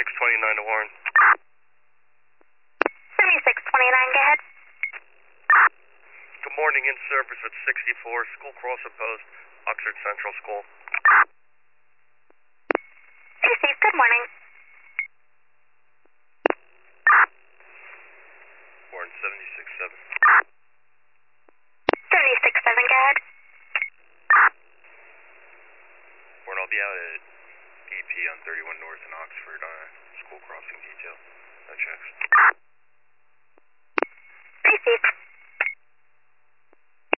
7629 to Warren. 7629, go ahead. Good morning, in service at 64, school crosser post, Oxford Central School. Receive, good morning. Warren 767. 767, go ahead. Warren, I'll be out at EP on 31 North in Oxford on a school crossing detail. No checks. Receive.